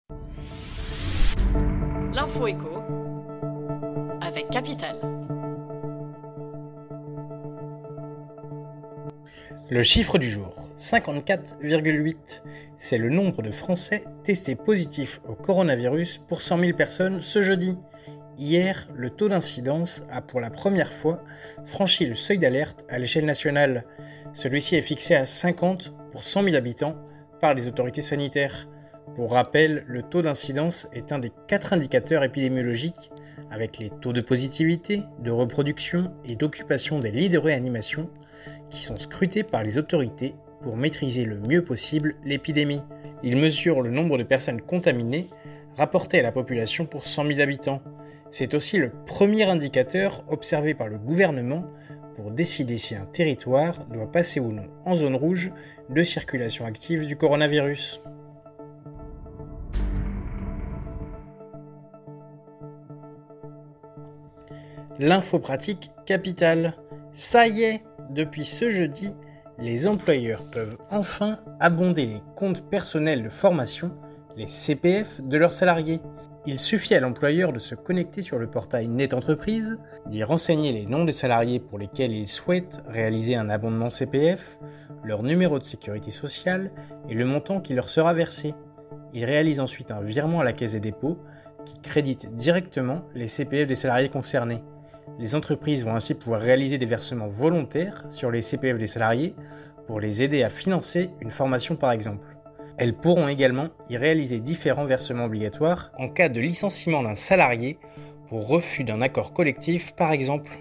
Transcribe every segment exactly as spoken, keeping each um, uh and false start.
L'info écho avec Capital. Le chiffre du jour, cinquante-quatre virgule huit. C'est le nombre de Français testés positifs au coronavirus pour cent mille personnes ce jeudi. Hier, le taux d'incidence a pour la première fois franchi le seuil d'alerte à l'échelle nationale. Celui-ci est fixé à cinquante pour cent mille habitants par les autorités sanitaires. Pour rappel, le taux d'incidence est un des quatre indicateurs épidémiologiques avec les taux de positivité, de reproduction et d'occupation des lits de réanimation qui sont scrutés par les autorités pour maîtriser le mieux possible l'épidémie. Il mesure le nombre de personnes contaminées rapportées à la population pour cent mille habitants. C'est aussi le premier indicateur observé par le gouvernement pour décider si un territoire doit passer ou non en zone rouge de circulation active du coronavirus. L'info pratique Capital. Ça y est, depuis ce jeudi, les employeurs peuvent enfin abonder les comptes personnels de formation, les C P F, de leurs salariés. Il suffit à l'employeur de se connecter sur le portail Net Entreprise, d'y renseigner les noms des salariés pour lesquels il souhaite réaliser un abondement C P F, leur numéro de sécurité sociale et le montant qui leur sera versé. Il réalise ensuite un virement à la Caisse des dépôts qui crédite directement les C P F des salariés concernés. Les entreprises vont ainsi pouvoir réaliser des versements volontaires sur les C P F des salariés pour les aider à financer une formation par exemple. Elles pourront également y réaliser différents versements obligatoires en cas de licenciement d'un salarié pour refus d'un accord collectif par exemple.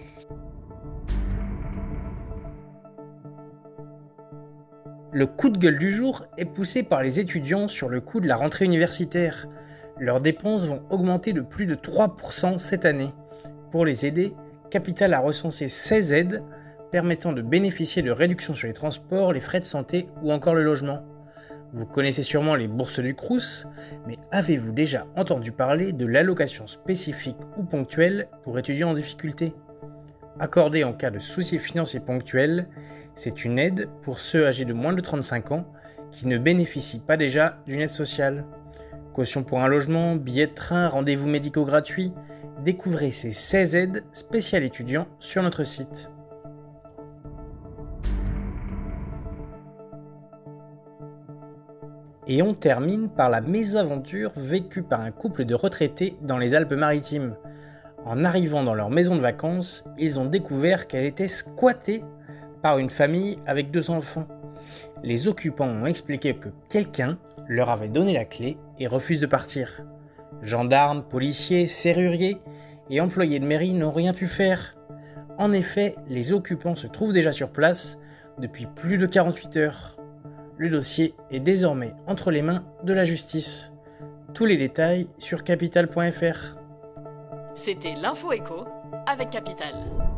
Le coup de gueule du jour est poussé par les étudiants sur le coût de la rentrée universitaire. Leurs dépenses vont augmenter de plus de trois pour cent cette année. Pour les aider, Capital a recensé seize aides permettant de bénéficier de réductions sur les transports, les frais de santé ou encore le logement. Vous connaissez sûrement les bourses du Crous, mais avez-vous déjà entendu parler de l'allocation spécifique ou ponctuelle pour étudiants en difficulté ? Accordée en cas de soucis financiers ponctuels, c'est une aide pour ceux âgés de moins de trente-cinq ans qui ne bénéficient pas déjà d'une aide sociale. Caution pour un logement, billets de train, rendez-vous médicaux gratuits, découvrez ces seize aides spéciales étudiants sur notre site. Et on termine par la mésaventure vécue par un couple de retraités dans les Alpes-Maritimes. En arrivant dans leur maison de vacances, ils ont découvert qu'elle était squattée par une famille avec deux enfants. Les occupants ont expliqué que quelqu'un leur avait donné la clé et refuse de partir. Gendarmes, policiers, serruriers et employés de mairie n'ont rien pu faire. En effet, les occupants se trouvent déjà sur place depuis plus de quarante-huit heures. Le dossier est désormais entre les mains de la justice. Tous les détails sur capital point f r. C'était l'info écho avec Capital.